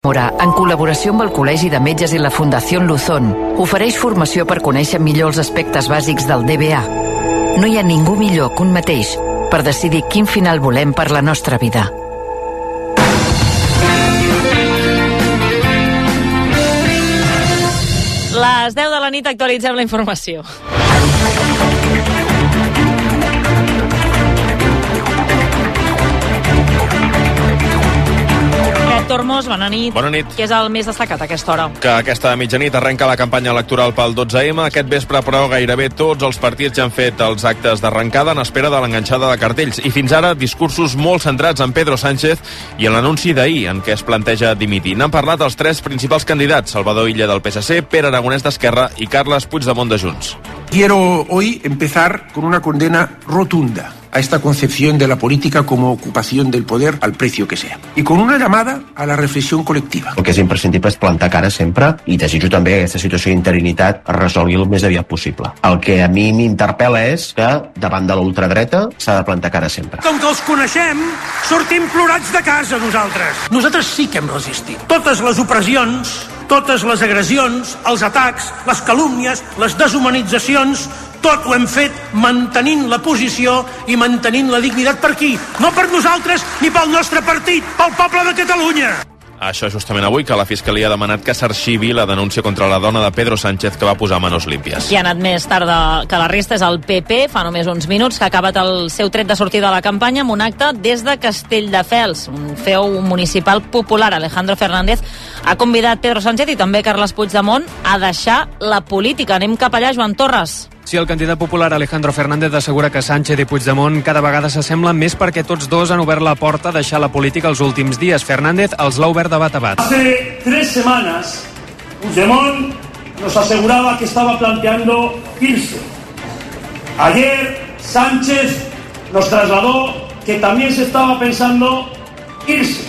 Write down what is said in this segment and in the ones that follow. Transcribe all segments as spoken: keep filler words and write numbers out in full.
En col·laboració amb el Col·legi de Metges i la Fundació Luzón, ofereix formació per conèixer millor els aspectes bàsics del D B A. No hi ha ningú millor que un mateix per decidir quin final volem per la nostra vida. Les deu de la nit actualitzem la informació. Tormos, bona nit. Bona nit. Què és el més destacat a aquesta hora? Que aquesta mitjanit arrenca la campanya electoral pel dotze eme. Aquest vespre, però, gairebé tots els partits ja han fet els actes d'arrencada en espera de l'enganxada de cartells. I fins ara, discursos molt centrats en Pedro Sánchez i en l'anunci d'ahir, en què es planteja dimitir. N'han parlat els tres principals candidats, Salvador Illa del P S C, Pere Aragonès d'Esquerra i Carles Puigdemont de Junts. Quiero hoy empezar con una condena rotunda a esta concepción de la política como ocupación del poder al precio que sea. I con una llamada a la reflexión colectiva. El que és imprescindible és plantar cara sempre i desitjo també que aquesta situació d'interinitat es resolgui el més aviat possible. El que a mi m'interpel·la és que davant de la ultradreta s'ha de plantar cara sempre. Com que els coneixem, sortim plorats de casa nosaltres. Nosaltres sí que hem resistit. Totes les opressions, totes les agressions, els atacs, les calúmnies, les deshumanitzacions, tot ho hem fet mantenint la posició i mantenint la dignitat per aquí. No per nosaltres ni pel nostre partit, pel poble de Catalunya. Això justament avui, que la Fiscalia ha demanat que s'arxivi la denúncia contra la dona de Pedro Sánchez que va posar manos límpies. Qui ha anat més tard que la resta és el P P, fa només uns minuts, que ha acabat el seu tret de sortida de la campanya amb un acte des de Castelldefels, un feu municipal popular. Alejandro Fernández ha convidat Pedro Sánchez i també Carles Puigdemont a deixar la política. Anem cap allà, Joan Torres. Sí, el candidat popular Alejandro Fernández assegura que Sánchez i Puigdemont cada vegada s'assemblen més perquè tots dos han obert la porta a deixar la política els últims dies. Fernández els l'ha obert de bat a bat. Hace tres semanas, Puigdemont nos aseguraba que estaba planteando irse. Ayer, Sánchez nos trasladó que también se estaba pensando irse.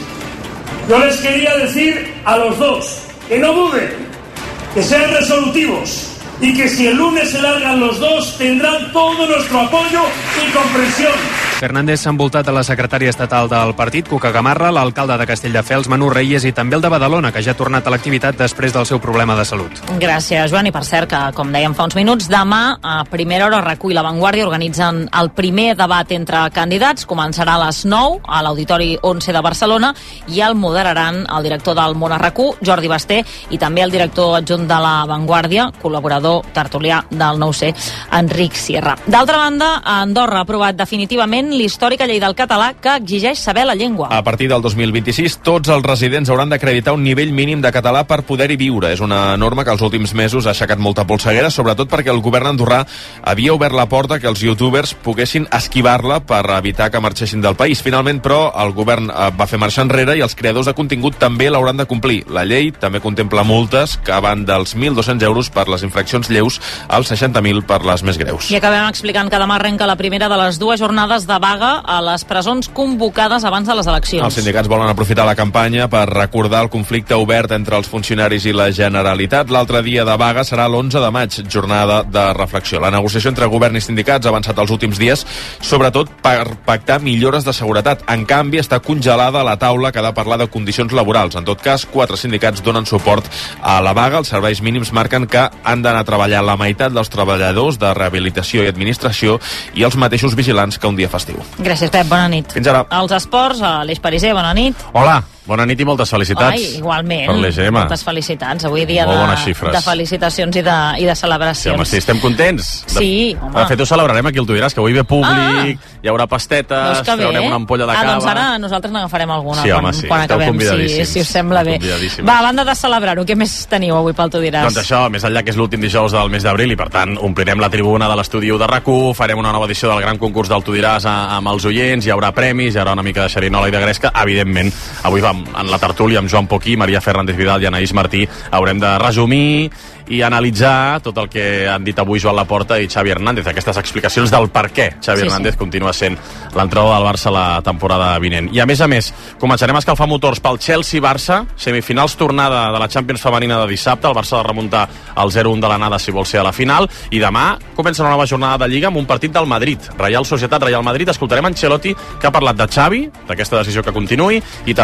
Yo les quería decir a los dos que no duden, que sean resolutivos, y que si el lunes se largan los dos tendrán todo nuestro apoyo y comprensión. Fernández s'ha envoltat a la secretària estatal del partit, Cuca Gamarra, l'alcalde de Castelldefels, Manu Reyes, i també el de Badalona, que ja ha tornat a l'activitat després del seu problema de salut. Gràcies, Joan. I per cert, que com dèiem fa uns minuts, demà a primera hora RAC u i La Vanguardia organitzen el primer debat entre candidats. Començarà a les nou a l'Auditori onze de Barcelona i el moderaran el director del Món a RAC u, Jordi Basté, i també el director adjunt de La Vanguardia, col·laborador tertulià del nou ce, Enric Sierra. D'altra banda, Andorra ha aprovat definitivament l'històrica llei del català que exigeix saber la llengua. A partir del dos mil vint-i-sis, tots els residents hauran d'acreditar un nivell mínim de català per poder-hi viure. És una norma que els últims mesos ha aixecat molta polseguera, sobretot perquè el govern andorrà havia obert la porta que els youtubers poguessin esquivar-la per evitar que marxessin del país. Finalment, però, el govern va fer marxa enrere i els creadors de contingut també l'hauran de complir. La llei també contempla multes que van dels mil dos-cents euros per les infraccions lleus als seixanta mil per les més greus. I acabem explicant que demà arrenca la primera de les dues jornades de vaga a les presons convocades abans de les eleccions. Els sindicats volen aprofitar la campanya per recordar el conflicte obert entre els funcionaris i la Generalitat. L'altre dia de vaga serà l'onze de maig, jornada de reflexió. La negociació entre govern i sindicats ha avançat els últims dies, sobretot per pactar millores de seguretat. En canvi, està congelada la taula que ha de parlar de condicions laborals. En tot cas, quatre sindicats donen suport a la vaga. Els serveis mínims marquen que han d'anar a treballar la meitat dels treballadors de rehabilitació i administració i els mateixos vigilants que un dia festiu. Gràcies, Pep. Bona nit. Fins ara. Els esports, Aleix Pariser, bona nit. Hola. Bona nit i moltes felicitats. Ai, igualment. Per l'E G M. Moltes felicitats. Avui dia Molt de, de felicitacions i de, i de celebracions. Sí, home, sí, estem contents. Sí, de, home. De fet, ho celebrarem aquí, el tu diràs, que avui ve públic, ah. hi haurà pastetes, traurem una ampolla de ah, cava. Doncs ara nosaltres n'agafarem alguna sí, home, quan, sí. quan acabem, si, si us sembla bé. Va, a banda de celebrar-ho, què més teniu avui pel tu diràs? Doncs això, més enllà que és l'últim dijous del mes d'abril i per tant omplirem la tribuna de l'estudi de RAC u, farem una nova edició del gran concurs del tu diràs amb els oients, hi haurà premis, hi haurà una mica de xerinola i de gresca, evidentment. Avui vam en la tertúlia amb Joan Poquí, Maria Fernández Vidal i Anaïs Martí haurem de resumir i analitzar tot el que han dit avui Joan Laporta i Xavi Hernández, aquestes explicacions del per què Xavi sí, Hernández sí. continua sent l'entrenador del Barça la temporada vinent. I a més a més, començarem a escalfar motors pel Chelsea-Barça, semifinals tornada de la Champions femenina de dissabte, el Barça ha de remuntar el zero un de l'anada si vol ser a la final, i demà comença una nova jornada de Lliga amb un partit del Madrid, Real Societat, Real Madrid. Escoltarem Ancelotti, que ha parlat de Xavi, d'aquesta decisió que continuï, i també del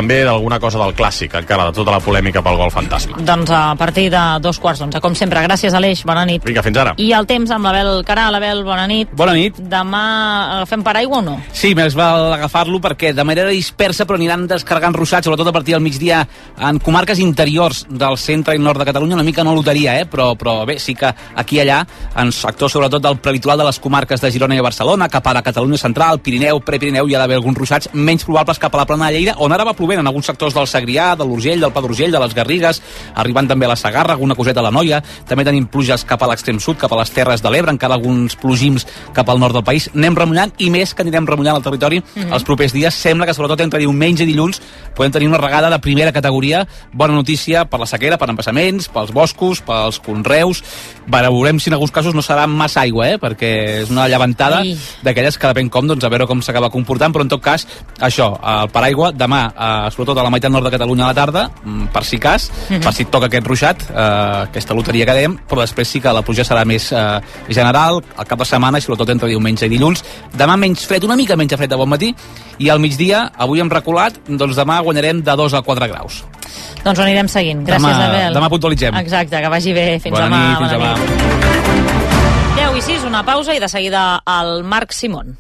alguna cosa del clàssic, encara, de tota la polèmica pel gol fantasma. Doncs a partir de dos quarts d'onze, com sempre. Gràcies, Aleix, bona nit. Vinga, fins ara. I el temps amb l'Abel Caral. Abel, bona nit. Bona nit. Demà agafem paraigua o no? Sí, més val agafar-lo perquè de manera dispersa, però aniran descarregant ruixats, sobretot a partir del migdia en comarques interiors del centre i nord de Catalunya, una mica no loteria, eh? però, però bé, sí que aquí i allà, en sectors sobretot del prelitoral de les comarques de Girona i Barcelona, cap a la Catalunya central, Pirineu, Prepirineu, hi ha d'haver alguns ruixats menys probables cap a la plana de Lleida, on ara va plovent en alguns sectors del Segrià, de l'Urgell, del Pla d'Urgell, de les Garrigues, arribant també a la Segarra, alguna coseta a la Noia, també tenim pluges cap a l'extrem sud, cap a les Terres de l'Ebre, encara alguns plogims cap al nord del país. Anem remullant i més que anirem remullant el territori mm-hmm. els propers dies. Sembla que sobretot entre diumenge i dilluns podem tenir una regada de primera categoria. Bona notícia per la sequera, per embassaments, pels boscos, pels conreus. Veurem si en alguns casos no serà massa aigua, eh? perquè és una llevantada Ai. d'aquelles que depèn com, doncs a veure com s'acaba comportant, però en tot cas, això, el paraigua, demà, eh, sobretot a la meitat nord de Catalunya a la tarda, per si cas, mm-hmm. per si toca aquest ruixat, eh, aquesta loteria que dèiem, però després sí que la pluja serà més eh, general, al cap de setmana i sobretot entre diumenge i dilluns. Demà menys fred, una mica menys fred de bon matí, i al migdia, avui hem reculat, doncs demà guanyarem de dos a quatre graus. Doncs ho anirem seguint. Gràcies, demà, Abel. Demà puntualitzem. Exacte, que vagi bé. Fins bona demà. Nit, fins bona demà. Nit. deu i sis, una pausa i de seguida el Marc Simón.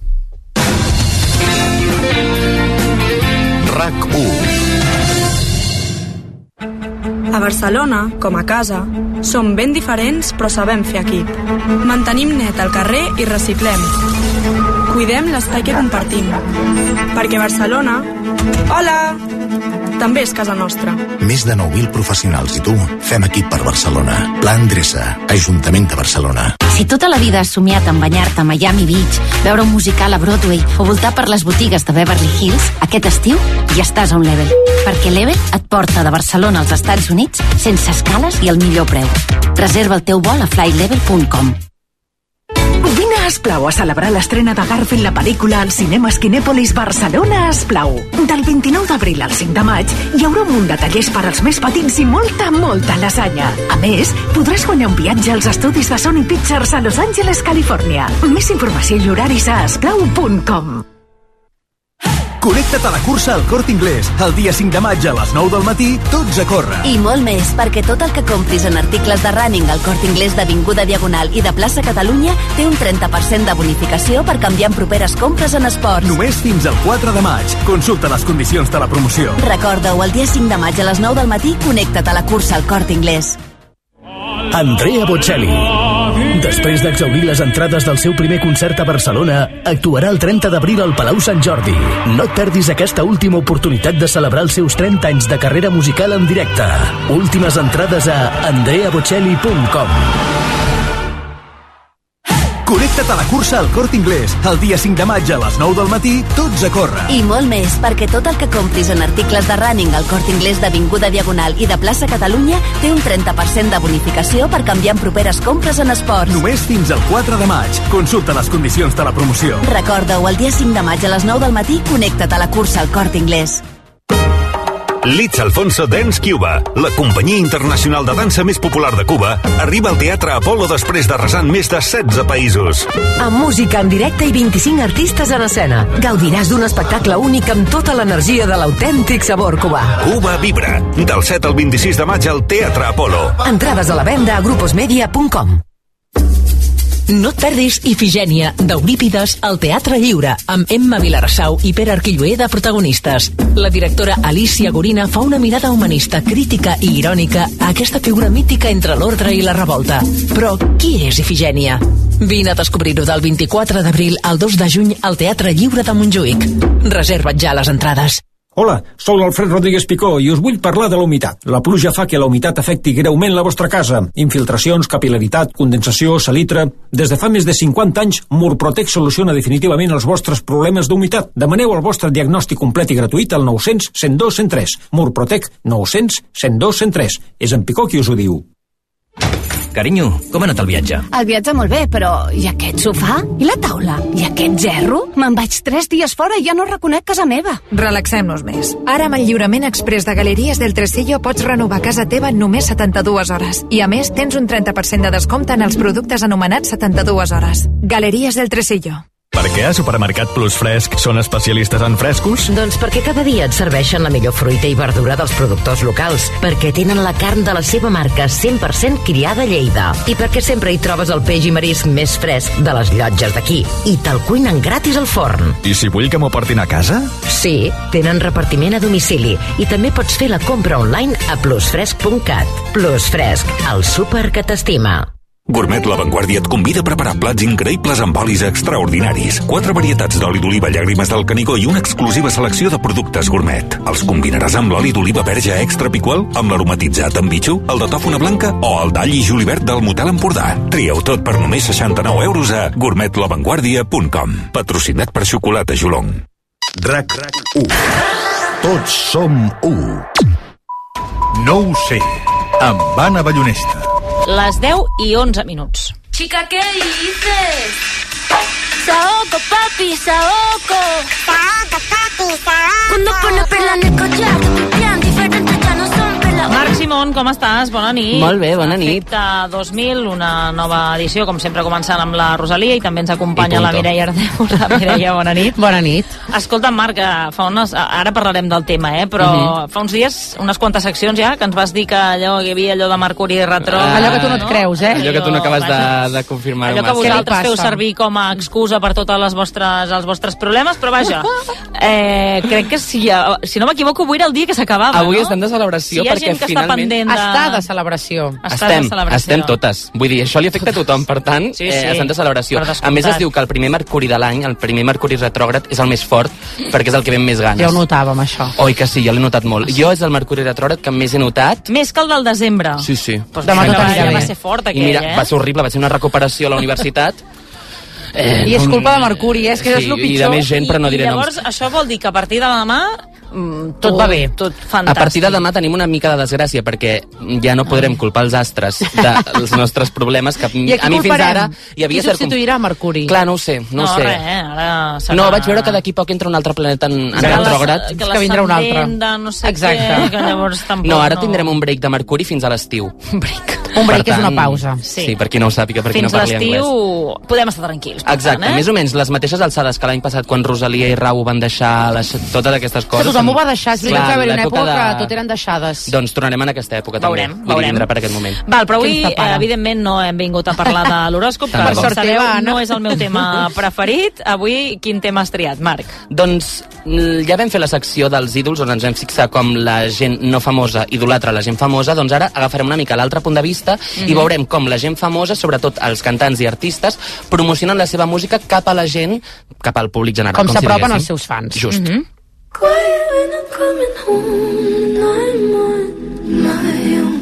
RAC u. A Barcelona, com a casa, som ben diferents però sabem fer equip. Mantenim net el carrer i reciclem. Cuidem l'espai que compartim. Perquè Barcelona... Hola! També és casa nostra. Més de nou mil professionals i tu fem equip per Barcelona. Pla Endreça, Ajuntament de Barcelona. Si tota la vida has somiat en banyar-te a Miami Beach, veure un musical a Broadway o voltar per les botigues de Beverly Hills, aquest estiu ja estàs a un Level. Perquè Level et porta de Barcelona als Estats Units sense escales i al millor preu. Reserva el teu vol a flightlevel punt com. Vine a Esplau a celebrar l'estrena de Garfield, la pel·lícula al Cinemes Kinèpolis Barcelona a Esplau. Del vint-i-nou d'abril al cinc de maig hi haurà un munt de tallers per als més petits i molta, molta lasanya. A més, podràs guanyar un viatge als estudis de Sony Pictures a Los Angeles, Califòrnia. Més informació i horaris a esplau punt com. Connecta't a la cursa al Corte Inglés. El dia cinc de maig a les nou del matí, tots a córrer. I molt més, perquè tot el que compris en articles de running al Corte Inglés d'Avinguda Diagonal i de plaça Catalunya té un trenta per cent de bonificació per canviar en properes compres en esports. Només fins al quatre de maig. Consulta les condicions de la promoció. Recorda-ho, el dia cinc de maig a les nou del matí, connecta't a la cursa al Corte Inglés. Andrea Bocelli. Després d'exhaurir les entrades del seu primer concert a Barcelona, actuarà el trenta d'abril al Palau Sant Jordi. No et perdis aquesta última oportunitat de celebrar els seus trenta anys de carrera musical en directe. Últimes entrades a andrea bocelli punt com. Connecta't a la cursa al Corte Inglés. El dia cinc de maig a les nou del matí, tots a córrer. I molt més, perquè tot el que compris en articles de running al Corte Inglés d'Avinguda Diagonal i de plaça Catalunya té un trenta per cent de bonificació per canviar en properes compres en esports. Només fins al quatre de maig. Consulta les condicions de la promoció. Recorda-ho, el dia cinc de maig a les nou del matí, connecta't a la cursa al Corte Inglés. Litz Alfonso Dance Cuba, la companyia internacional de dansa més popular de Cuba, arriba al Teatre Apolo després d'arrasar en més de setze països. Amb música en directe i vint-i-cinc artistes en escena. Gaudiràs d'un espectacle únic amb tota l'energia de l'autèntic sabor cubà. Cuba Vibra, del set al vint-i-sis de maig al Teatre Apolo. Entrades a la venda a gruposmedia punt com. No et perdis Ifigènia, d'Eurípides, al Teatre Lliure, amb Emma Vilarassau i Pere Arquilloé de protagonistes. La directora Alicia Gorina fa una mirada humanista, crítica i irònica a aquesta figura mítica entre l'ordre i la revolta. Però qui és Ifigènia? Vine a descobrir-ho del vint-i-quatre d'abril al dos de juny al Teatre Lliure de Montjuïc. Reserva't ja les entrades. Hola, sóc l'Alfred Rodríguez Picó i us vull parlar de la humitat. La pluja fa que la humitat afecti greument la vostra casa. Infiltracions, capil·laritat, condensació, salitre... Des de fa més de cinquanta anys, Murprotec soluciona definitivament els vostres problemes d'humitat. Demaneu el vostre diagnòstic complet i gratuït al nou cents, cent dos, cent tres. Murprotec, nou cents, cent dos, cent tres. És en Picó qui us ho diu. Carinyo, com ha anat el viatge? El viatge molt bé, però i aquest sofà? I la taula? I aquest gerro? Me'n vaig tres dies fora i ja no reconec casa meva. Relaxem-nos més. Ara amb el lliurament express de Galeries del Tresillo pots renovar casa teva en només setanta-dues hores. I a més tens un trenta per cent de descompte en els productes anomenats setanta-dues hores. Galeries del Tresillo. Per què a Supermercat Plus Fresc són especialistes en frescos? Doncs perquè cada dia et serveixen la millor fruita i verdura dels productors locals, perquè tenen la carn de la seva marca cent per cent criada a Lleida i perquè sempre hi trobes el peix i marisc més fresc de les llotges d'aquí i te'l cuinen gratis al forn. I si vull que m'ho portin a casa? Sí, tenen repartiment a domicili i també pots fer la compra online a plusfresc punt cat. Plus Fresc, el súper que t'estima. Gourmet La Vanguardia et convida a preparar plats increïbles amb olis extraordinaris. Quatre varietats d'oli d'oliva llàgrimes del Canigó i una exclusiva selecció de productes gourmet. Els combinaràs amb l'oli d'oliva verge extra piqual, amb l'aromatitzat amb bitxo, el de tòfona blanca o el d'all i julivert del Motel Empordà. Trieu tot per només seixanta-nou euros a gourmet la vanguardia punt com. Patrocinat per Xocolata Jolong. RAC u. Tots som u. No ho sé, amb Anna Ballonesta. Les deu i onze minuts. Chica, ¿qué dices? Saoco, papi, saoco. Saoco, papi, saoco. Cuando pone perla en el collar, te pipián diferente, ya no son perla. Marc Simón, com estàs? Bona nit. Molt bé, bona nit. Efecte dos mil, una nova edició, com sempre començant amb la Rosalia, i també ens acompanya la Mireia Ardeu. La Mireia, bona nit. Bona nit. Escolta, Marc, fa unes, ara parlarem del tema, eh? Però uh-huh. fa uns dies, unes quantes seccions ja, que ens vas dir que allò, hi havia allò de Mercuri retro... Ah, allò que tu no et creus, eh? Allò que tu no acabes de, de confirmar. Allò que vosaltres feu servir com a excusa per tots les vostres, els vostres problemes, però vaja, eh, crec que si, si no m'equivoco, avui era el dia que s'acabava, avui no? estem de celebració, si hi ha perquè gent que finalment... està pendent de... Està de celebració. Està estem, de celebració. estem totes. Vull dir, això li afecta a tothom, per tant, sí, sí, eh, estem de celebració. a més, es diu que el primer Mercuri de l'any, el primer Mercuri retrògrad, és el més fort, perquè és el que ve amb més ganes. Ja ho notàvem, això. Oi que sí, jo l'he notat molt. Jo és el Mercuri retrògrad que més he notat. Més que el del desembre. Sí, sí. Pues demà tot anirà bé. Va ser fort, aquell, I mira, eh? va ser horrible, va ser una recuperació a la universitat. Eh, I és culpa de Mercuri, eh? És que sí, és el pitjor. I de més gent, però no diré I llavors, noms. això vol dir que a partir de demà tot va bé, tot fantàstic. A partir de demà tenim una mica de desgràcia, perquè ja no podrem culpar els astres dels nostres problemes, que a mi fins ara hi havia... Qui substituirà Mercuri? Clar, no ho sé, no, no ho sé. Res, eh? Ara serà... No, vaig veure que d'aquí poc entra un altre planeta en, en retrògrad. Que, que vindrà un altre. De no sé Exacte. Què, que llavors tampoc no, ara no... tindrem un break de Mercuri fins a l'estiu. Un break. Un break és una pausa. Sí, sí, per qui no ho sàpiga, per qui fins no parli anglès. Fins l'estiu podem estar tranquils. Exacte, tant, eh? més o menys les mateixes alçades que l'any passat quan Rosalia i Rau van deixar les, totes aquestes coses. Que tothom ho va deixar, és veritat que va haver una època de... que tot eren deixades. Doncs tornarem en aquesta època veurem, també. Veurem, vindrà per aquest moment. Val, però avui, eh, evidentment, no hem vingut a parlar de l'horòscop, que per sort sabeu, no és el meu tema preferit. Avui, quin tema has triat, Marc? Doncs ja vam fer la secció dels ídols, on ens vam fixar com la gent no famosa idolatra la gent famosa, doncs ara agafarem una mica l'altre punt de vista mm-hmm. i veurem com la gent famosa, sobretot els cantants i artistes, promocionen la seva música cap a la gent, cap al públic general. Com, com s'apropen si als seus fans. Just. Mm-hmm. Quiet when I'm coming home, I'm on my own.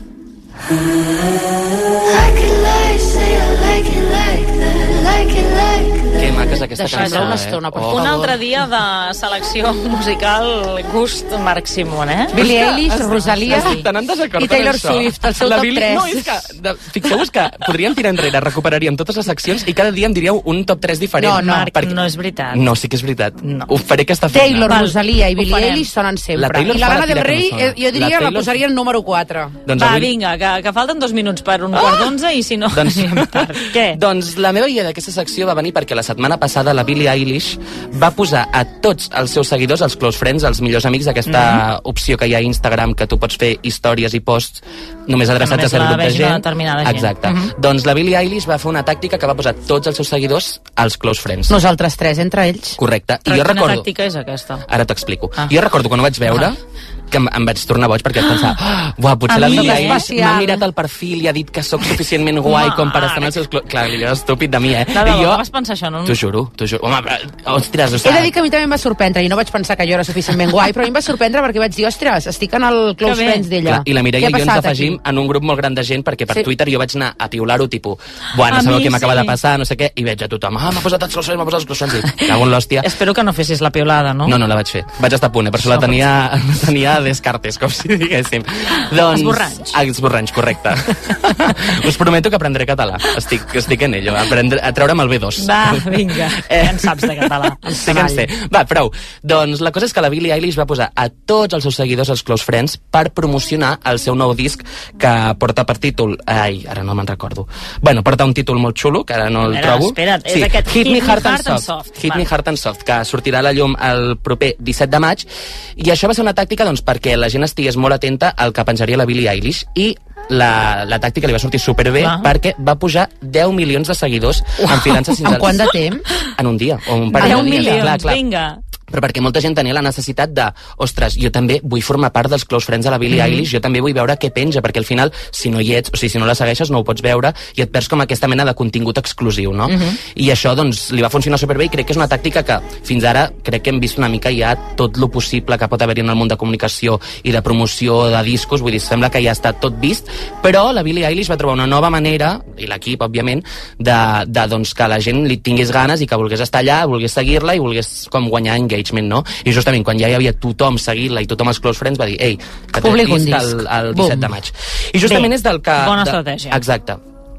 Like it like, say I like it like that, like it like that. Que maca és aquesta Deixar cançó, una eh? estona, per oh. Un altre dia de selecció musical gust Marc Simón, eh? Billie Eilish, Rosalia Estan en desacord i Taylor amb això. Swift, el seu la top Billie... tres. No, és que, de, fixeu-vos que podríem tirar enrere, recuperaríem totes les seccions i cada dia em diríeu un top tres diferent. No, no, Marc, perquè... no és veritat. No, sí que és veritat. No. Ho faré aquesta feina. Taylor, Rosalia i Billie Eilish sonen sempre. La I la Lana del Rey, no jo diria, la, la la posaria en número quatre. Doncs Va, avui... vinga, que, que falten dos minuts per un ah! quart d'onze i si no... Doncs, Què? doncs la meva idea d'aquesta secció va venir perquè la setmana passada la Billie Eilish va posar a tots els seus seguidors, els close friends, els millors amics, aquesta mm-hmm. opció que hi ha a Instagram, que tu pots fer històries i posts només adreçats només a cert grup de gent. De gent. Exacte. Mm-hmm. Doncs la Billie Eilish va fer una tàctica que va posar tots els seus seguidors als close friends. Nosaltres tres, entre ells. Correcte. I Però jo quina recordo... tàctica és aquesta? Ara t'explico. Ah. Jo recordo quan ho vaig veure... Ah. que em, em vaig tornar boig perquè vaig pensar oh, uah, potser la Billie Eilish m'ha mirat el perfil i ha dit que sóc suficientment guai com per estar en els seus... Clar, li era estúpid de mi, eh? No, no, I jo... vas pensar això, no? T'ho juro, t'ho juro. Home, però, ostres, o sigui... He de dir que a mi també em va sorprendre, i no vaig pensar que jo era suficientment guai, però a mi em va sorprendre perquè vaig dir, ostres, estic en el close friends d'ella. I la Mireia i jo ens afegim aquí? En un grup molt gran de gent, perquè per sí. Twitter jo vaig anar a piular-ho, tipus, bueno, sabeu què m'acaba sí. de passar, no sé què, i veig a tothom, ah, m'ha posat els close friends, m'ha posat els close friends, i cago en l'hòstia. Espero que no fessis la piulada, no? No, no la vaig fer. Vaig estar a punt, eh? Per això la tenia, la tenia Descartes, com si diguéssim. Doncs, esborranys. Esborranys, correcte. Us prometo que aprendré català. Estic, estic en ello, aprendre, a treure'm el B dos. Va, vinga, eh. ja en saps de català. Sí que en sé. Va, prou. Doncs la cosa és que la Billie Eilish va posar a tots els seus seguidors als Close Friends per promocionar el seu nou disc que porta per títol... Ai, ara no me'n recordo. Bueno, porta un títol molt xulo, que ara no el Mira, trobo. Espera't, sí, és aquest Hit Me Hard and and Soft. Soft. Hit Me Hard and Soft, que sortirà a la llum el proper disset de maig. I això va ser una tàctica doncs, perquè la gent estigués molt atenta al que penjaria la Billie Eilish. I la, la tàctica li va sortir superbé Clar. perquè va pujar deu milions de seguidors enfilant-se fins En al... quant de temps? En un dia, o un parell deu de dies. milions, clar, clar. vinga. Però perquè molta gent tenia la necessitat de, ostres, jo també vull formar part dels Close Friends de la Billie Mhm. Eilish, jo també vull veure què penja, perquè al final, si no hi ets, o sigui, si no la segueixes, no ho pots veure, i et perds com aquesta mena de contingut exclusiu, no? Mhm. I això, doncs, li va funcionar superbé, i crec que és una tàctica que, fins ara, crec que hem vist una mica ja tot lo possible que pot haver-hi en el món de comunicació i de promoció de discos, vull dir, sembla que ja està tot vist, però la Billie Eilish va trobar una nova manera, i l'equip, òbviament, de, de doncs, que la gent li tingués ganes i que volgués estar allà, volgués seguir-la i volgués com guanyar engagement, no? I justament quan ja hi havia tothom seguint-la i tothom els Close Friends va dir, ei, que Publico un disc disc. el, el disset Bum. de maig. I justament Bé, és del que... bona de, estratègia. Exacte.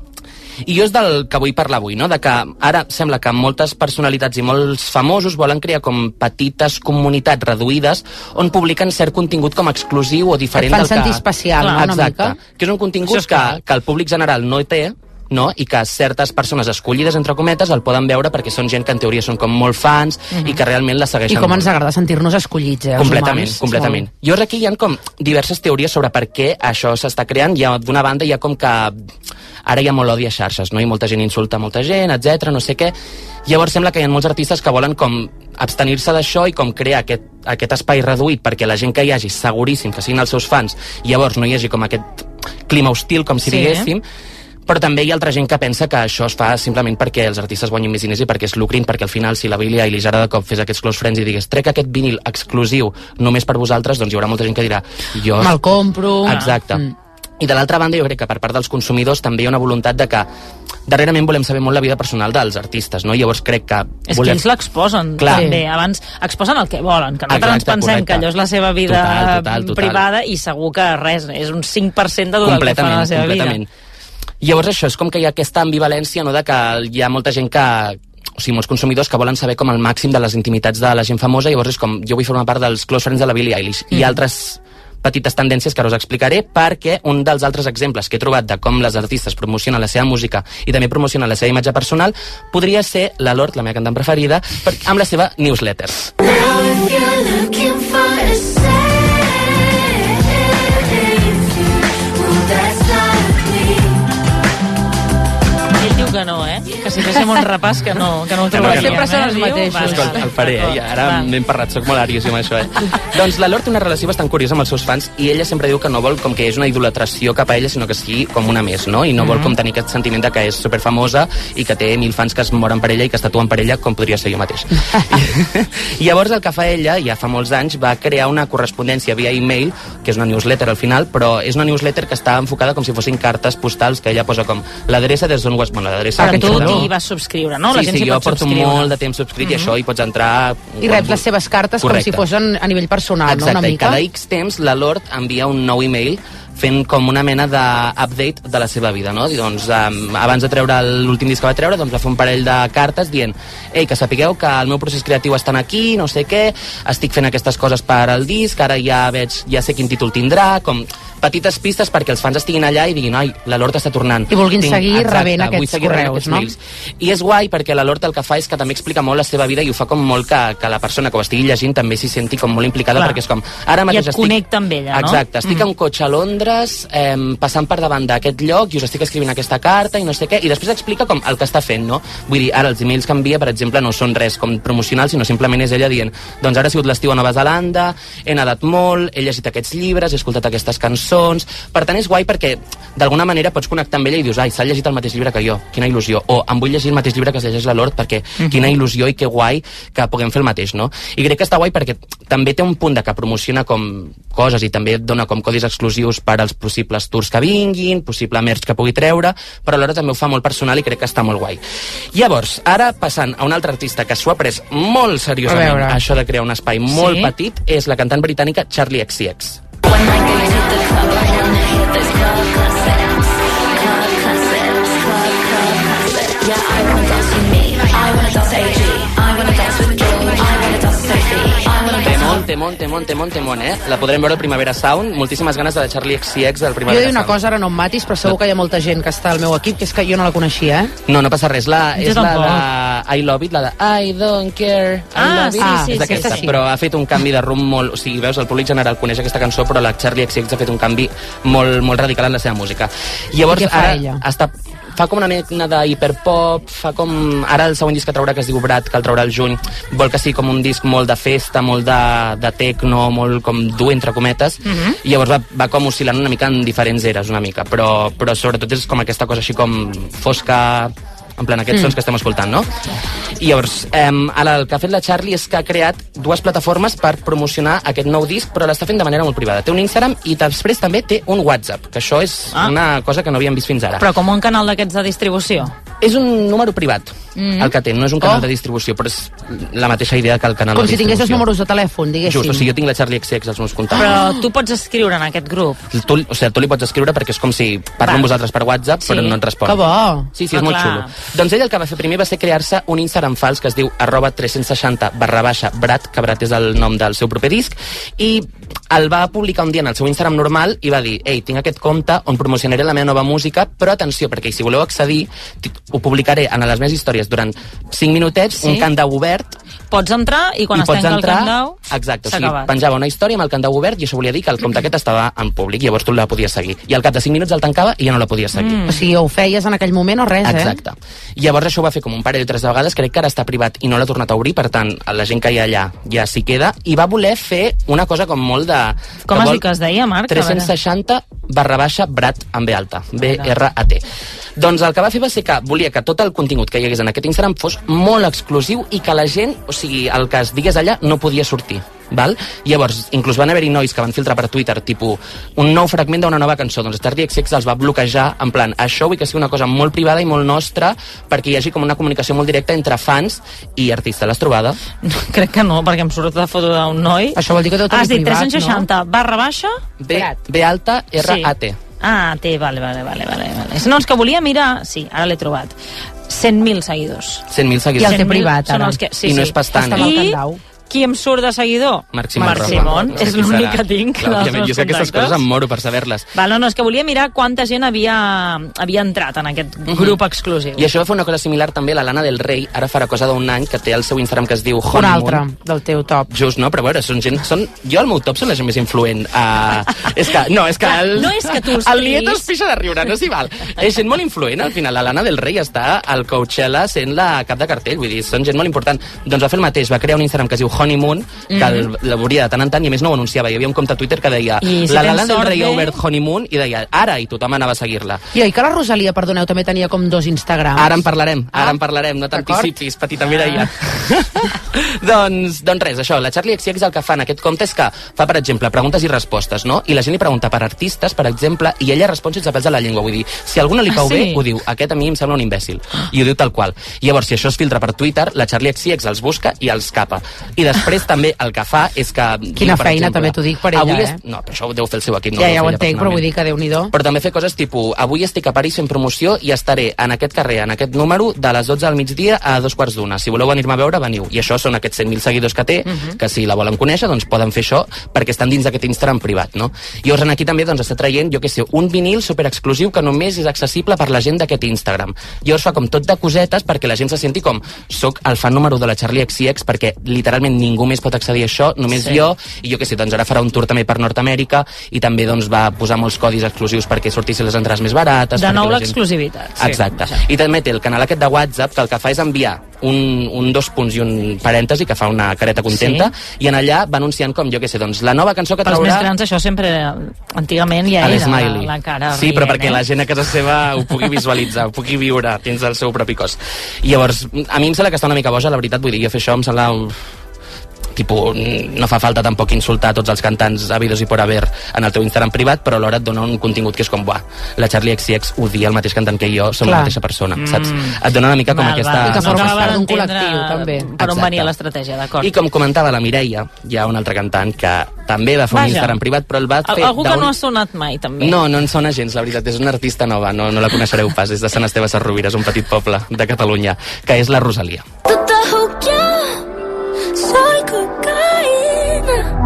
I jo és del que vull parlar avui, no? De que ara sembla que moltes personalitats i molts famosos volen crear com petites comunitats reduïdes on publiquen cert contingut com exclusiu o diferent Et fan del que... sentir especial, no, una Exacte. mica? Que és un contingut Això és que, clar. que el públic general no té, no? I que certes persones escollides, entre cometes, el poden veure perquè són gent que en teoria són com molt fans Mhm. i que realment la I segueixen com molt. ens agrada sentir-nos escollits, eh, els Completament, humans. completament. És molt- Llavors aquí hi ha com diverses teories sobre per què això s'està creant. Hi ha, d'una banda hi ha com que ara hi ha molt odi a xarxes, no? I molta gent insulta molta gent, etcètera, no sé què. Llavors sembla que hi ha molts artistes que volen com abstenir-se d'això i com crear aquest, aquest espai reduït perquè la gent que hi hagi, seguríssim que siguin els seus fans, llavors no hi hagi com aquest clima hostil, com si Sí. diguéssim. Però també hi ha altra gent que pensa que això es fa simplement perquè els artistes guanyin més diners i perquè es lucrin, perquè al final si la Billie Eilish ara de cop fes aquests Close Friends i digués trec aquest vinil exclusiu només per vosaltres, doncs hi haurà molta gent que dirà jo... Me'l compro. Exacte. Mm. I de l'altra banda jo crec que per part dels consumidors també hi ha una voluntat de que darrerament volem saber molt la vida personal dels artistes, no? Llavors crec que... És volem... que ells l'exposen Clar. també, abans exposen el que volen, que nosaltres ens Exacte, pensem correcte. que allò és la seva vida Total, total, total. privada i segur que res, és un cinc per cent de tot el que fan a la seva completament. vida. Llavors això és com que hi ha aquesta ambivalència, no?, de que hi ha molta gent que o sigui, molts consumidors que volen saber com el màxim de les intimitats de la gent famosa, llavors és com, jo vull formar part dels Close Friends de la Billie Eilish. Mm. I altres petites tendències que ara us explicaré, perquè un dels altres exemples que he trobat de com les artistes promocionen la seva música i també promocionen la seva imatge personal podria ser la Lorde, la meva cantant preferida, per, amb la seva newsletter. Ell diu que no, eh? Que si féssim un repàs que no, que no ho trobaríem. Sempre són eh? els Diu? mateixos. Vale, Escolta, vale. el faré, eh? I ara Va. n'hem parlat, soc molt àries amb això, eh? Doncs la Lorde té una relació bastant curiosa amb els seus fans i ella sempre diu que no vol com que hi hagi una idolatració cap a ella, sinó que sigui com una més, no? I no vol Mhm. com tenir aquest sentiment de que és superfamosa i que té mil fans que es moren per ella i que es tatuen per ella, com podria ser jo mateix. I llavors el que fa ella, ja fa molts anys, va crear una correspondència via e-mail, que és una newsletter al final, però és una newsletter que està enfocada com si fossin cartes postals, que ella posa com l'adreça des d'on was... Bueno, l'adreça... Perquè tu de- t'hi vas subscriure, no? La Sí, gent sí, s'hi jo pot porto subscriure. molt de temps subscrit i això, i pots entrar... I reps les seves cartes Correcte. com si fossin a nivell personal, Exacte, no? Una i mica. cada X temps la Lorde envia un nou e-mail fent com una mena d'update de la seva vida, no? I doncs, um, abans de treure l'últim disc que va treure, doncs va fer un parell de cartes dient ei, que sapigueu que el meu procés creatiu està aquí, no sé què, estic fent aquestes coses per al disc, ara ja veig, ja sé quin títol tindrà, com petites pistes perquè els fans estiguin allà i diguin, ai, la Lorde està tornant. I vulguin seguir rebent vull aquests seguir rebent correus, aquests no? mails. I és guai perquè la Lorde el que fa és que també explica molt la seva vida i ho fa com molt que, que la persona que ho estigui llegint també s'hi senti com molt implicada. Clar. Perquè és com, ara I mateix et estic... connecta amb ella, no? Exacte, estic Mm. en un cotxe a Londres, eh, passant per davant d'aquest lloc i us estic escrivint aquesta carta i no sé què, i després explica com el que està fent, no? Vull dir, ara els emails que envia, per exemple, no són res com promocional, sinó simplement és ella dient, doncs ara ha sigut l'estiu a Nova Zelanda, he nedat molt, he llegit aquests llibres, he escoltat aquestes cançons, cançons. Per tant, és guai perquè d'alguna manera pots connectar amb ella i dius, ai, s'ha llegit el mateix llibre que jo, quina il·lusió, o em vull llegir el mateix llibre que es llegeix la Lord perquè uh-huh. quina il·lusió i que guai que puguem fer el mateix, no? I crec que està guai perquè també té un punt de que promociona com coses i també et dona com codis exclusius per als possibles tours que vinguin, possible merch que pugui treure, però alhora també ho fa molt personal i crec que està molt guai. Llavors, ara passant a un altre artista que s'ho ha pres molt seriosament, això de crear un espai molt sí? petit, és la cantant britànica Charli X C X. Temón, temón, temón, temón, eh? La podrem veure al Primavera Sound. Moltíssimes ganes de la Charli X C X del Primavera Sound. Jo he dit una cosa, ara no em matis, però segur que hi ha molta gent que està al meu equip, que és que jo no la coneixia, eh? No, no passa res. La, és la de I Love It, la de I Don't Care, I ah, Love It. Ah, sí, és aquesta, sí, sí. Però ha fet un canvi de rumb molt... O sigui, veus, el públic general coneix aquesta cançó, però la Charli X C X ha fet un canvi molt, molt radical en la seva música. Llavors, I què fa ara ella? Està... fa com una mena d'hiperpop, fa com... Ara el següent disc que traurà, que es diu Brat, que el traurà el juny, vol que sigui com un disc molt de festa, molt de, de tecno, molt com dur, entre cometes, uh-huh. i llavors va, va com oscil·lant una mica en diferents eres, una mica, però, però sobretot és com aquesta cosa així com fosca, en plan aquests mm. sons que estem escoltant, no? I llavors, eh, ara el que ha fet la Charli és que ha creat dues plataformes per promocionar aquest nou disc, però l'està fent de manera molt privada. Té un Instagram i després també té un WhatsApp, que això és ah. una cosa que no havíem vist fins ara. Però com un canal d'aquests de distribució? És un número privat, mm. el que té, no és un canal oh. de distribució, però és la mateixa idea que el canal com de distribució. Com si tinguessis números de telèfon, diguéssim. Just, o sigui, jo tinc la Charli X C X als meus contactes. Però tu pots escriure en aquest grup? Tu, o sigui, tu li pots escriure perquè és com si parlo amb vosaltres per WhatsApp, sí. però no et respon. Que bo! Sí, sí, és molt xulo. Doncs ell el que va fer primer va ser crear-se un Instagram fals que es diu arroba tres-cents seixanta barra baixa Brat, que Brat és el nom del seu proper disc, i el va publicar un dia en el seu Instagram normal i va dir, ei, tinc aquest compte on promocionaré la meva nova música, però atenció, perquè si voleu accedir, ho publicaré en les meves històries durant cinc minutets, sí. un countdown obert. Pots entrar i quan I es tanca el countdown exacte, o sigui, penjava una història amb el countdown obert i això volia dir que el compte aquest estava en públic, llavors tu la podies seguir. I al cap de cinc minuts el tancava i ja no la podies seguir. Mm. O sigui, ho feies en aquell moment o res, exacte. eh? Exacte. Llavors això ho va fer com un parell o tres de vegades, crec que ara està privat i no l'ha tornat a obrir, per tant, la gent que hi ha allà ja s'hi queda, i va voler fer una cosa com molt de... Com has dit que es deia, Marc? tres-cents seixanta barra baixa Brat amb B alta, B R A T. Doncs el que va fer va ser que volia que tot el contingut que hi hagués en aquest Instagram fos molt exclusiu i que la gent, o sigui, el que es digués allà no podia sortir. Val? Llavors, inclús van haver-hi nois que van filtrar per Twitter, tipus, un nou fragment d'una nova cançó, doncs Charli X C X els va bloquejar, en plan, això vull que sigui una cosa molt privada i molt nostra, perquè hi hagi com una comunicació molt directa entre fans i artistes. L'has trobada? No, crec que no, perquè em surt la foto d'un noi. Això vol dir que tot és Has dit privat, tres-cents seixanta no? barra baixa? B, B alta, R A T. Sí. Ah, té, vale, vale, vale, vale. No, és que volia mirar... Sí, ara l'he trobat. cent mil seguidors. cent mil seguidors. I el té privat, ara. Que, sí, I no sí. és bastant. I qui em surt de seguidor? Marc Simón. Marc Simón, és l'únic que tinc. Clar, jo és que aquestes coses em moro per saber-les. Val, no, no, és que volia mirar quanta gent havia, havia entrat en aquest grup uh-huh. exclusiu. I això va fer una cosa similar també a la Lana del Rey, ara farà cosa d'un any, que té el seu Instagram que es diu Honeymoon. Un altre, del teu top. Just, no? Però a veure, són gent... Són... Jo al meu top són la gent més influent. Uh... és que, no, és que... El, no és que tu el Nieto es pixa de riure, no s'hi val. És gent molt influent, al final. La Lana del Rey està al Coachella sent la cap de cartell, vull dir, són gent molt important. Doncs va fer el mateix, va crear un Instagram que es diu Honeymoon, que el, la veuria de tant en tant, i a més no ho anunciava. Hi havia un compte a Twitter que deia si la Lana del Rey bé... Obert Honeymoon, i deia ara, i tothom anava a seguir-la. I oi que la Rosalia, perdoneu, també tenia com dos Instagrams? Ara en parlarem, ara ah, en parlarem, no t'anticipis, petita mireia. doncs, doncs res, això, la Charli X C X el que fa en aquest compte és que fa, per exemple, preguntes i respostes, no? I la gent li pregunta per artistes, per exemple, i ella respon sense pèls a la llengua. Vull dir, si a algú no li cau ah, sí? bé, ho diu, aquest a mi em sembla un imbècil. I ho diu tal qual. I llavors, si això es filtra per Twitter, la Charli X C X els busca i els capa. I després també el que fa és que... Quina diu, feina, exemple, també t'ho dic per ella, avui eh? És... No, però això ho deu fer el seu equip. No ja, ja ho entenc, però vull dir que Déu-n'hi-do. Però també fer coses tipus, avui estic a París fent promoció i estaré en aquest carrer, en aquest número, de les dotze del migdia a dos quarts d'una. Si voleu venir-me a veure, veniu. I això són aquests cent mil seguidors que té, uh-huh. que si la volen conèixer, doncs poden fer això, perquè estan dins d'aquest Instagram privat, no? I llavors aquí també doncs, està traient, jo què sé, un vinil superexclusiu que només és accessible per la gent d'aquest Instagram. Llavors fa com tot de cosetes perquè la gent se senti com soc el fan número de la Charli X C X, perquè literalment ningú més pot accedir a això, només Sí. jo, i jo què sé, doncs ara farà un tour també per Nord-Amèrica, i també doncs va posar molts codis exclusius perquè sortissin les entrades més barates. De perquè nou la gent- l'exclusivitat. Sí. Exacte. I també té el canal aquest de WhatsApp, que el que fa és enviar un, un dos punts i un parèntesi, que fa una careta contenta, i en allà va anunciant com, jo què sé, doncs la nova cançó que Pels traurà... més grans això sempre, antigament ja a era l'Smiley. la, la cara Sí, però rient, perquè eh? la gent a casa seva ho pugui visualitzar, ho pugui viure dins del seu propi cos. I llavors, a mi em sembla que està una mica boja, la veritat, vull dir, jo fer això em sembla... un- tipus, no fa falta tampoc insultar tots els cantants habidos i por haver en el teu Instagram privat, però alhora et dona un contingut que és com, buah, la Charlie X C X odia el mateix cantant que jo, som Clar. la mateixa persona, Mm. saps? Et dona una mica com Val, aquesta... val. I que No formes acabava part d'un d'entendre col·lectiu, també. Per on Exacte. venia l'estratègia, d'acord. I com comentava la Mireia, hi ha un altre cantant que també va fer un Vaja. Instagram privat, però el va Al- fer... Algú que d'un- no ha sonat mai, també. No, no en sona gens, la veritat, és una artista nova, no, no la coneixereu pas, és de Sant Esteve Sesrovires, un petit poble de Catalunya, que és la Rosalia. Tú estás juqueado, soy cocaína.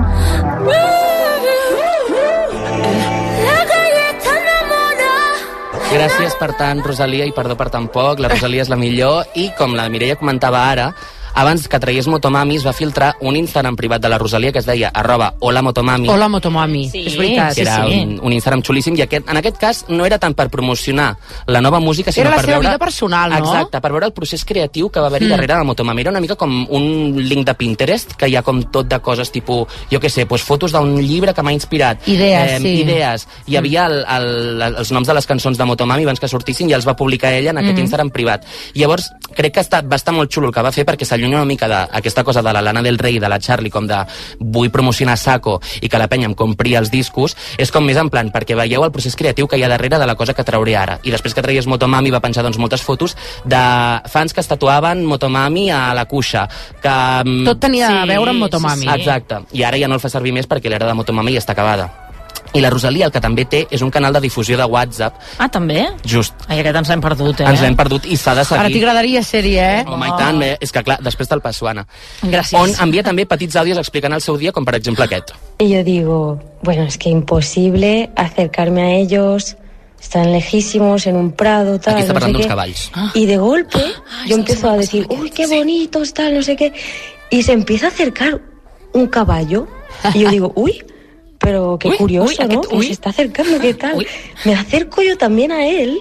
La calle está enamorada. Gràcies per tant, Rosalia, i perdó per tan poc, la Rosalia és la millor, i com la Mireia comentava ara, abans que traiés Motomami es va filtrar un Instagram privat de la Rosalia que es deia arroba hola Motomami. Hola, Motomami. Sí, És veritat. que era un, un Instagram xulíssim, i aquest, en aquest cas no era tant per promocionar la nova música, sinó Era la per seva veure... vida personal, no? Exacte, per veure el procés creatiu que va haver-hi Mm. darrere de Motomami. Era una mica com un link de Pinterest, que hi ha com tot de coses tipus, jo què sé, doncs fotos d'un llibre que m'ha inspirat. Idees, sí. Idees. Hi havia el, el, els noms de les cançons de Motomami abans que sortissin i els va publicar ella en aquest Mhm. Instagram privat. Llavors, crec que està, va estar molt xulo el que va fer perquè s'allunya una mica d'aquesta cosa de la Lana del Rey i de la Charlie, com de vull promocionar Saco i que la penya em compri els discos, és com més en plan, perquè veieu el procés creatiu que hi ha darrere de la cosa que trauré ara. I després que traies Motomami va penjar doncs, moltes fotos de fans que es tatuaven Motomami a la cuixa. Que, mm, Tot tenia a veure amb Motomami. Exacte. I ara ja no el fa servir més perquè l'era de Motomami ja està acabada. I la Rosalia el que també té és un canal de difusió de WhatsApp. Ah, també? Just. Ai, aquest ens l'hem perdut, eh? Ens l'hem perdut i s'ha de seguir. Ara t'agradaria ser-hi, eh? Home, i tant, eh? És que clar, després te'l passo, Anna. Gràcies. On envia també petits àudios explicant el seu dia, com per exemple aquest. Y yo digo, bueno, es que imposible acercarme a ellos, están lejísimos en un prado, tal, Aquí está no sé parlant d'uns qué. cavalls. Y de golpe yo empiezo a decir, uy, qué bonitos, tal, no sé qué. Y se empieza a acercar un caballo. Y yo digo, uy, pero qué Uy, curioso, uy, ¿no? aquest- Que uy. se está acercando, ¿qué tal? Me acerco yo también a él.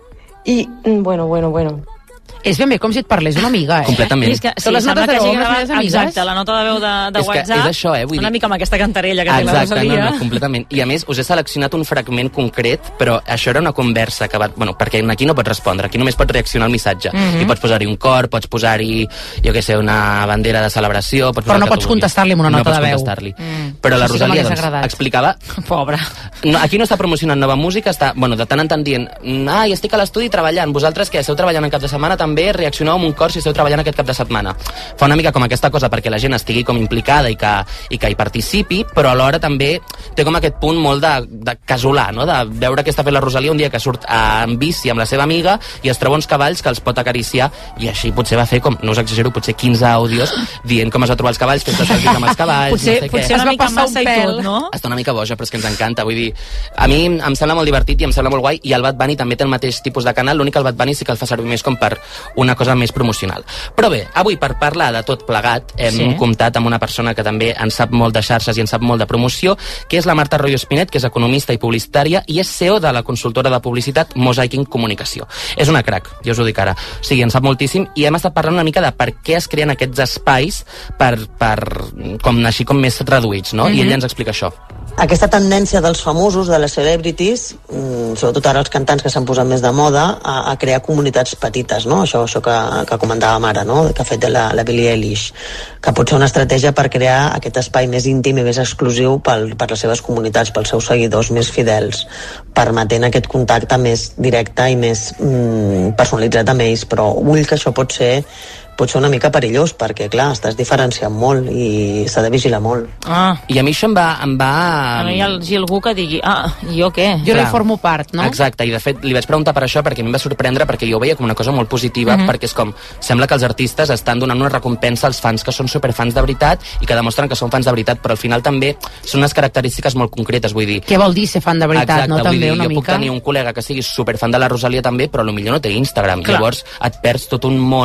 Y mm, bueno, bueno, bueno. És ben bé com si et parlés una amiga, eh? Completament. I és que, sí, Són les sembla notes de que veu hagi amb les gravat, meves amigues. exacte, la nota de veu de, de És que WhatsApp, és això, eh, vull una dir- mica amb aquesta cantarella que té la Exacte, no, Rosalia. no, completament. I a més, us he seleccionat un fragment concret, però això era una conversa que va... Bueno, perquè aquí no pots respondre, aquí només pots reaccionar al missatge. Mhm. I pots posar-hi un cor, pots posar-hi, jo què sé, una bandera de celebració... Pots Però posar no el que pots tu vulguis. contestar-li amb una no nota pots de veu. contestar-li. Mm. Però la Això sí que Rosalia m'hagués doncs, agradat. explicava... Pobra. No, aquí no està promocionant nova música, està, bueno, de tant en tant dient, ai, estic a l'estudi treballant, vosaltres què, esteu treballant en cap de setmana també, reaccioneu amb un cor si esteu treballant aquest cap de setmana. Fa una mica com aquesta cosa perquè la gent estigui com implicada i que, i que hi participi, però alhora també té com aquest punt molt de, de casolà, no? De veure què està fent la Rosalia un dia que surt en bici amb la seva amiga i es troba uns cavalls que els pot acariciar, i així potser va fer com, no us exagero, potser quinze àudios dient com es va trobar els cavalls, fent selfies amb els cavalls, Potser, no sé potser què. una mica massa i tot, no? Està una mica boja, però és que ens encanta. Vull dir, a mi em sembla molt divertit i em sembla molt guai, i el Bad Bunny també té el mateix tipus de canal, l'únic que el Bad Bunny sí que el fa servir més com per una cosa més promocional. Però bé, avui per parlar de tot plegat hem Sí. comptat amb una persona que també en sap molt de xarxes i en sap molt de promoció, que és la Marta Royo Espinet, que és economista i publicitària i és C E O de la consultora de publicitat Mosaic Comunicació. És una crac, jo us ho dic ara. O sigui, en sap moltíssim i hem estat parlant una mica de per què es creen aquests espais per, per com així com més reduïts, no? Mhm. I ella ens explica això. Aquesta tendència dels famosos, de les celebrities, mm, sobretot ara els cantants que s'han posat més de moda, a, a crear comunitats petites, no? Això, això que, que comentàvem ara, no? Que ha fet la, la Billie Eilish, que pot ser una estratègia per crear aquest espai més íntim i més exclusiu pel, per les seves comunitats, pels seus seguidors més fidels, permetent aquest contacte més directe i més mm, personalitzat amb ells, però ull que això pot ser pot ser una mica perillós, perquè, clar, estàs diferenciant molt i s'ha de vigilar molt. Ah. I a mi això em va... Em va... A mi hi hagi algú que digui, ah, jo què? Jo no hi Clar. formo part, no? Exacte, i de fet li vaig preguntar per això perquè a mi em va sorprendre, perquè jo ho veia com una cosa molt positiva, Mhm. perquè és com, sembla que els artistes estan donant una recompensa als fans que són superfans de veritat i que demostren que són fans de veritat, però al final també són unes característiques molt concretes, vull dir... Què vol dir ser fan de veritat, Exacte, no? vull També dir, una jo puc mica. tenir un col·lega que sigui superfan de la Rosalia també, però potser no té Instagram. Clar. Llavors et perds tot un món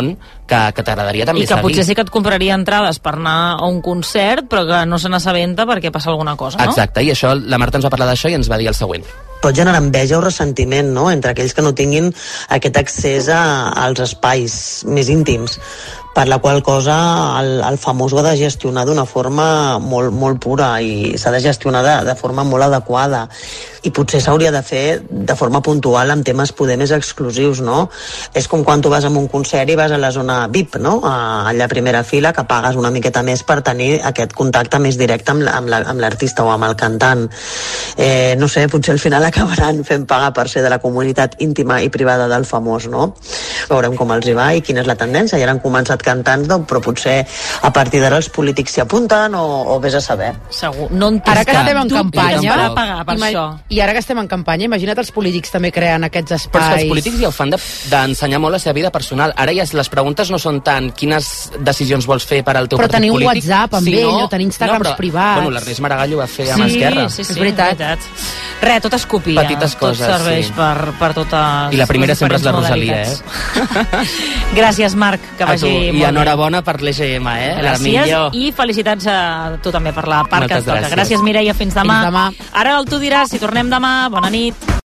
que, que t'agradaria també I que seguir. potser sí que et compraria entrades per anar a un concert, però que no se n'assabenta perquè passa alguna cosa, no? Exacte, i això, la Marta ens va parlar d'això i ens va dir el següent. Pot generar enveja o ressentiment, no?, entre aquells que no tinguin aquest accés a, als espais més íntims, per la qual cosa el, el famós ho ha de gestionar d'una forma molt, molt pura i s'ha de gestionar de, de forma molt adequada, i potser s'hauria de fer de forma puntual amb temes poder més exclusius, no? És com quan tu vas a un concert i vas a la zona V I P, no?, a, allà a primera fila, que pagues una miqueta més per tenir aquest contacte més directe amb, la, amb, la, amb l'artista o amb el cantant. Eh, no sé, potser al final acabaran fent pagar per ser de la comunitat íntima i privada del famós, no? Veurem com els hi va i quina és la tendència. Ja han començat cantants, no? Però potser a partir d'ara els polítics s'hi apunten o, o vés a saber. Segur. No ara que estem en campanya, per pagar per això. I ara que estem en campanya, imagina't els polítics també creant aquests espais. Però és que els polítics ja ho fan d'ensenyar de, molt la seva vida personal. Ara ja les preguntes no són tant quines decisions vols fer per al teu però partit polític. Però teniu WhatsApp amb sí, ell, no? o tenir Instagrams no, però, privats. Bueno, l'Ernest Maragall ho va fer sí, amb Esquerra. Sí, sí, és veritat. veritat. Res, tot es copia. Petites coses, tot serveix sí. per, per totes. I la primera sempre és la Rosalia, eh? Gràcies, Marc, que vagi tu, molt I enhorabona per l'E G M, eh? Gràcies, la millor. I felicitats a tu també per la part Moltes que et toca. gràcies. Gràcies, Mireia, fins demà. Fins demà. Ara el Tu diràs, si tornem demà, bona nit.